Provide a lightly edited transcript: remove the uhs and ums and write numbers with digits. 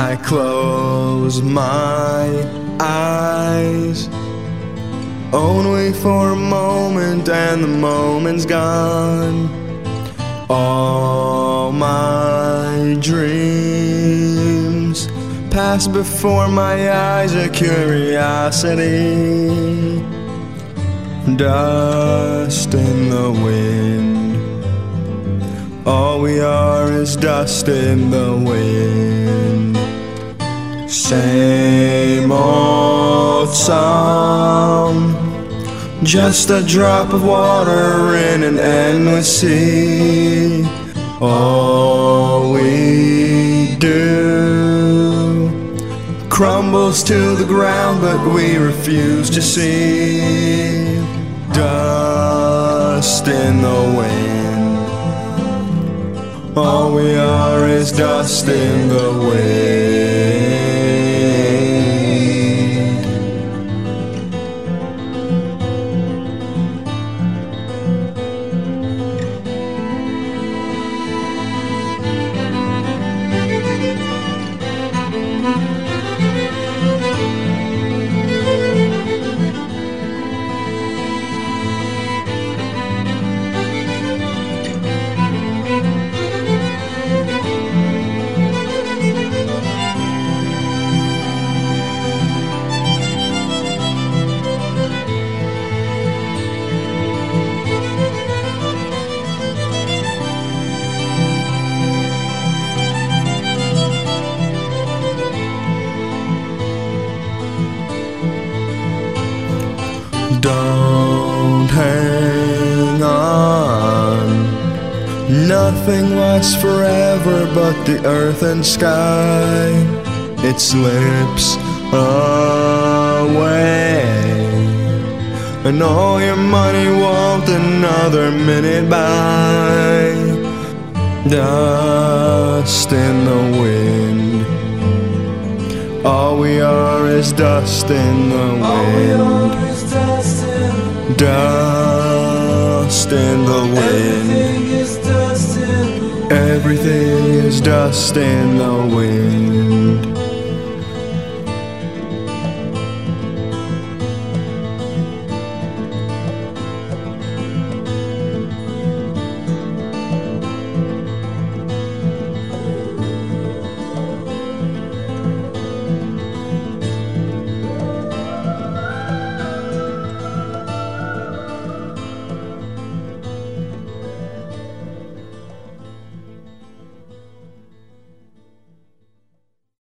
I close my eyes only for a moment, and the moment's gone. All my dreams pass before my eyes, a curiosity, dust in the wind. All we are is dust in the wind. Same old song, just a drop of water in an endless sea. All we do crumbles to the ground, but we refuse to see. Dust in the wind. All we are is dust in the wind. Don't hang on. Nothing lasts forever but the earth and sky. It slips away, and all your money won't another minute buy. Dust in the wind. All we are is dust in the wind. Dust in the wind. Everything is dust in the wind.